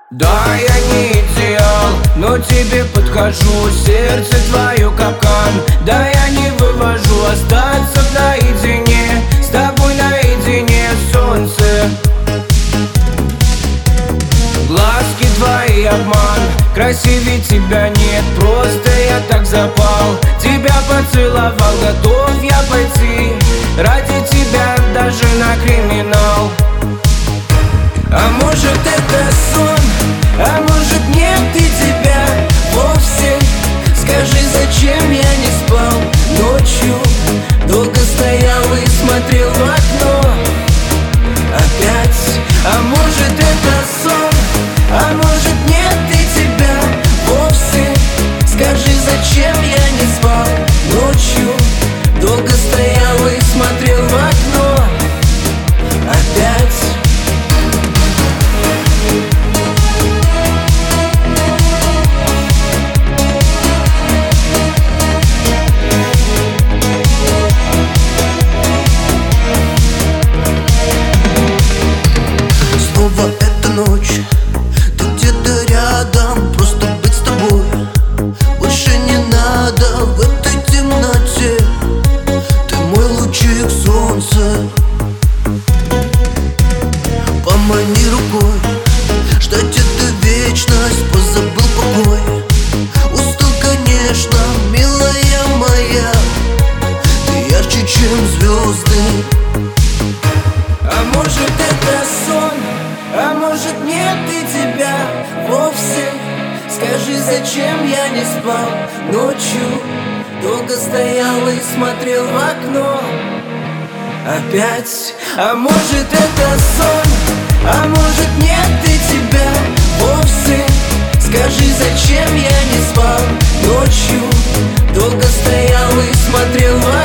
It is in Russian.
Да, я не идеал, но тебе подхожу. Сердце твое капкан, да я не вывожу. Остаться наедине, с тобой наедине, солнце. Глазки твои обман, красивее тебя нет. Просто я так запал, тебя поцеловал. Готов я пойти ради тебя даже на криминал. А может это сон, а может нет и тебя вовсе. Скажи, зачем я не спал ночью? Долго стоял и смотрел в окно опять. А может это сон, а может нет и тебя вовсе. Скажи, зачем я не спал ночью? Долго стоял и смотрел в окно опять. Снова эта ночь, ты где-то рядом, просто быть с тобой больше не надо в этой темноте. Ты мой лучик солнца, помани рукой, ждать эту вечность, позабыл покой. Устал, конечно, милая моя, ты ярче, чем звезды. А может это сон, а может нет и тебя вовсе. Скажи, зачем я не спал ночью? Долго стоял и смотрел в окно опять. А может это сон, а может нет и тебя вовсе. Скажи, зачем я не спал ночью? Долго стоял и смотрел в окно